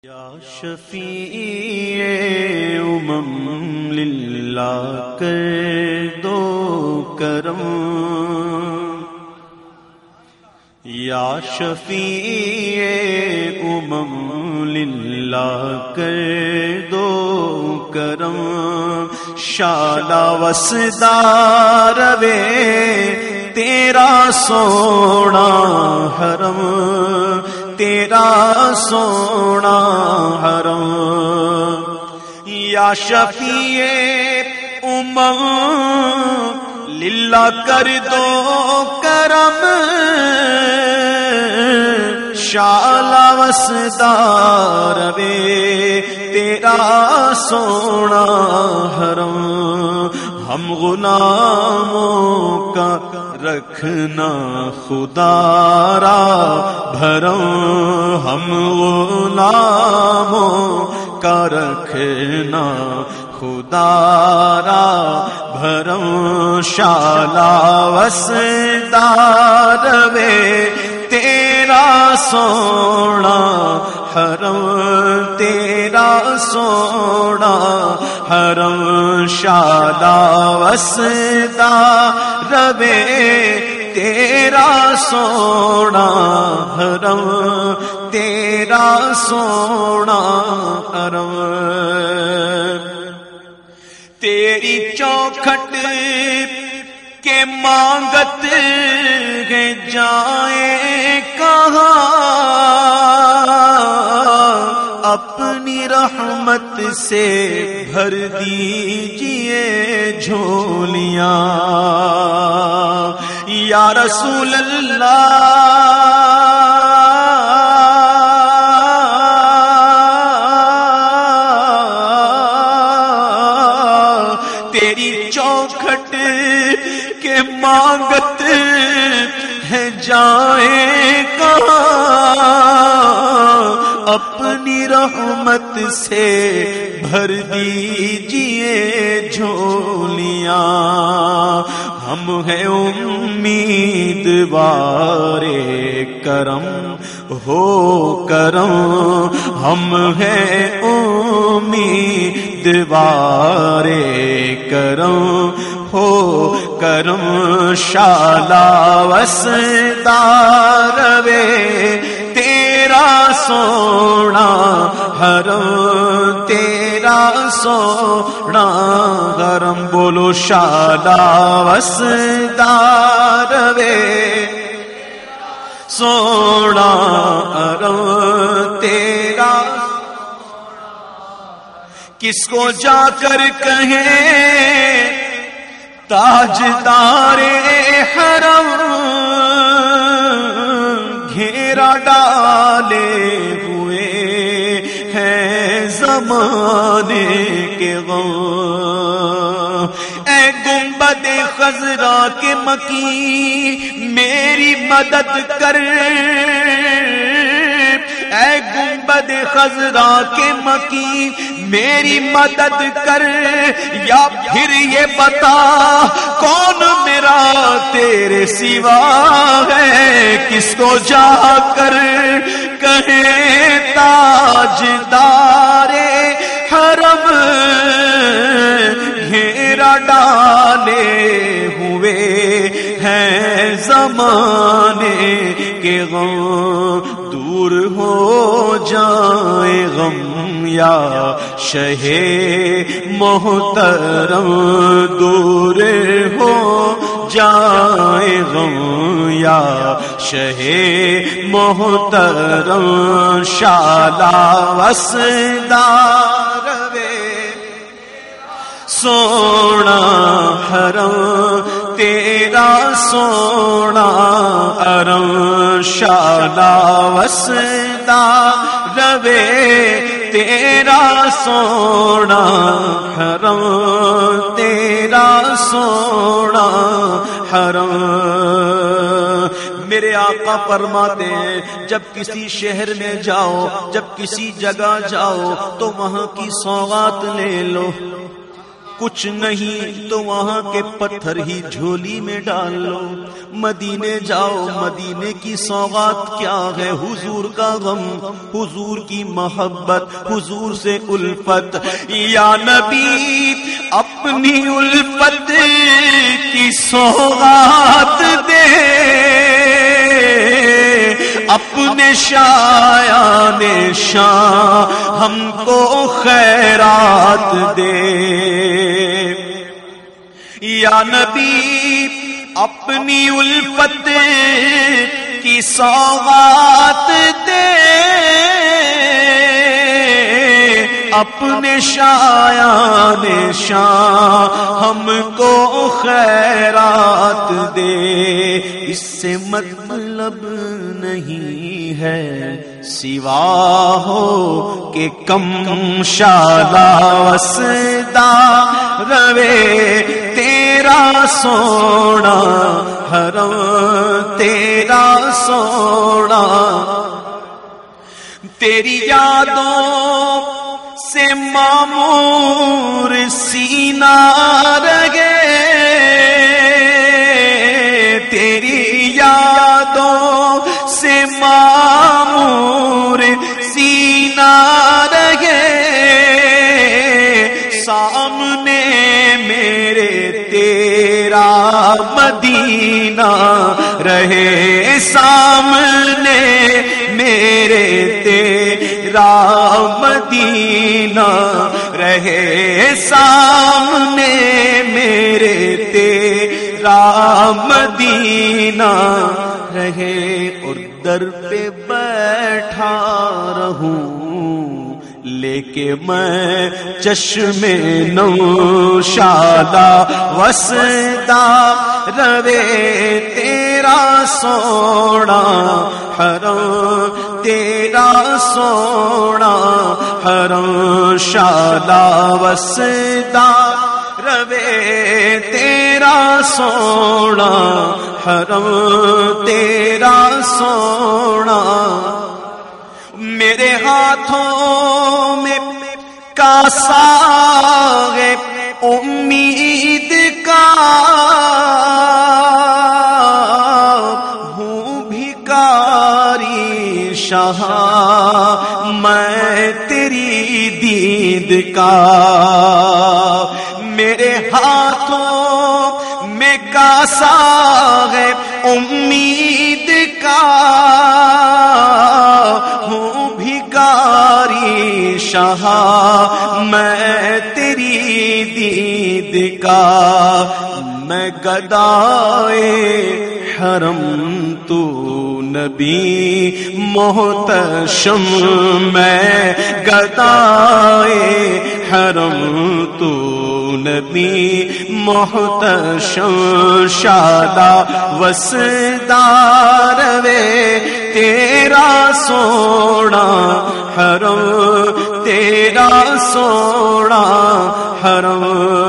یا شفیع امم للہ کر دو کرم، یا شفیع امم للہ کر دو کرم، شالا وسدار وے تیرا سونا حرم، تیرا سونا حرم، یا شفیع امم للہ کر دو کرم، شالا وسدار وے تیرا سونا حرم، ہم غلاموں کا رکھنا خدا را بھرم، ہم غلاموں کا رکھنا خدا را بھرم، شالا وسدار وے تیرا سونا حرم، تیرا سونا حرم، شالا وسدار وے تیرا سونا حرم، تیرا سونا حرم، تیری چوکھٹ کے مانگت ہے جائیں کہاں، اپنی رحمت سے بھر دیجئے جھولیاں، یا رسول اللہ تیری چوکھٹ کے مانگت ہے جائیں کہاں، اپنی رحمت سے بھر دیجئے جھولیاں، ہم ہیں امیدوار کرم ہو کرم، ہم ہیں امیدوار کرم ہو کرم، شالا وسدار وے تیرا سونا حرم، تیرا سونا حرم، بولو شالا وسدار وے سونا حرم، تیرا کس کو جا کر کہیں تاجدار حرم، گھیرا ڈالے ہوئے ہیں زمانے کے غم، اے گنبد خضرا کے مکی میری مدد کر، اے گنبد خضرا کے مکی میری مدد کر، یا پھر یہ بتا کون میرا تیرے سوا ہے، کس کو جا کر کہیں تاجدار حرم، گھیرا ڈالے ہوئے ہیں زمانے کے غم، دور ہو جائے غم یا شہ محترم، دور ہو جائے غم یا شہ محترم، شالا وسدار وے سونا حرم، تیرا سونا حرم، شالا وسدار وے تیرا سونا حرم، تیرا سونا حرم، میرے آقا فرماتے ہیں جب کسی شہر میں جاؤ، جب کسی جگہ جاؤ تو وہاں کی سوغات لے لو، کچھ نہیں تو وہاں کے پتھر ہی جھولی میں ڈال لو. مدینے جاؤ، مدینے کی سوغات کیا ہے؟ حضور کا غم، حضور کی محبت، حضور سے الفت. یا نبی اپنی الفت کی سوغات دے، اپنے شایان شان ہم کو خیرات دے. یا نبی اپنی الفت کی سوغات دے، اپنے شایان شان ہم کو خیرات دے. اس سے مطلب نہیں ہے سوا ہو کہ کم شالا وسدا روے تیرا سونا حرم، تیرا سونا. تیری یادوں سے معمور سینہ رگے، تیری یادوں سے معمور سینہ رگے. سامنے میرے تیرا مدینہ رہے، سامنے میرے تیرا مدینہ رہے، سامنے میرے تیرا مدینہ رہے. اور در پہ بیٹھا رہوں لے کے میں چشم نوشادہ وسدا روے تیرا سونا حرم، تیرا سونا حرم. شادہ وسدا روے تیرا سونا حرم، تیرا سونا. میرے ہاتھوں میں کاسا ہے امید کا، ہوں بھکاری شاہ میں تیری دید کا. میرے ہاتھوں میں کاسا ہے امید کا، ہوں بھکاری شاہ میں تیری دید کا. میں گدائے حرم تو نبی محتشم، میں گدائے حرم تو نبی محتشم. شادہ وسدا روے تیرا سونا حرم، تیرا سونا حرم.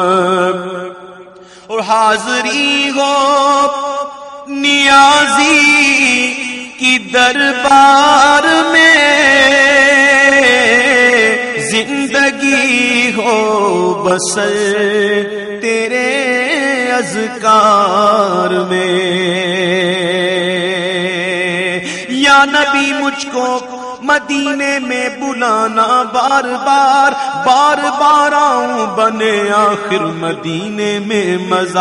اور حاضری ہو نیازی کی دربار میں، زندگی ہو بسر تیرے اذکار میں. یا نبی مجھ کو مدینے میں بلانا بار بار، بار بار آؤں بنے آخر مدینے میں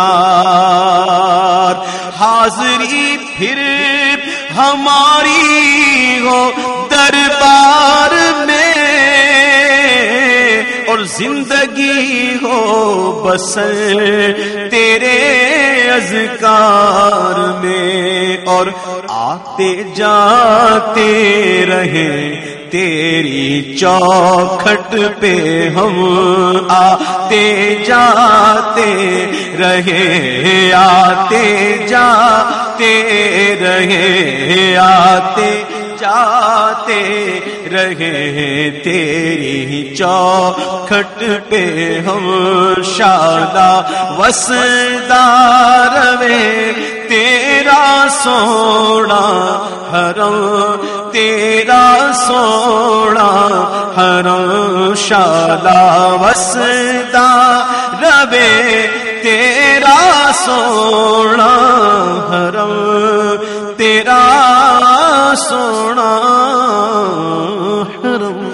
مزار. حاضری پھر ہماری ہو دربار میں، اور زندگی ہو بسر تیرے اذکار میں. اور آتے جاتے رہے تیری چوکھٹ پہ ہم، آتے جاتے رہے، آتے جاتے رہے، آتے جاتے رہے تیری چوکھٹ پہ ہم. شادہ وسدا روے تیرا تیرا سونا حرم، تیرا سونا حرم، شالا وسدا روے تیرا سونا حرم، تیرا سونا حرم۔